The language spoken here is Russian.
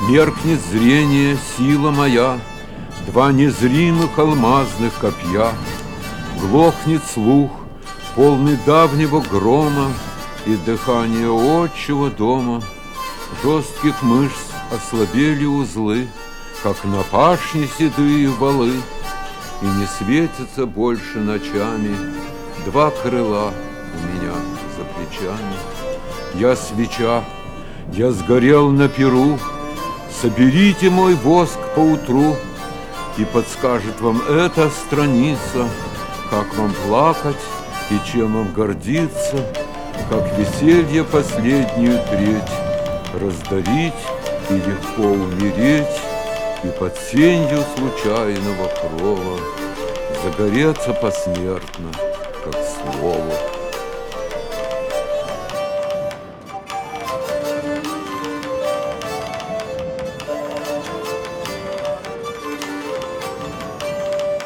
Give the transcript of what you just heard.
Меркнет зрение, сила моя, два незримых алмазных копья. Глохнет слух, полный давнего грома и дыхание отчего дома. Жестких мышц ослабели узлы, как на пашне седые валы, и не светятся больше ночами два крыла у меня за плечами. Я свеча, я сгорел на перу, соберите мой воск поутру, и подскажет вам эта страница, как вам плакать и чем вам гордиться, как веселье последнюю треть раздарить и легко умереть, и под сенью случайного крова загореться посмертно, как слово.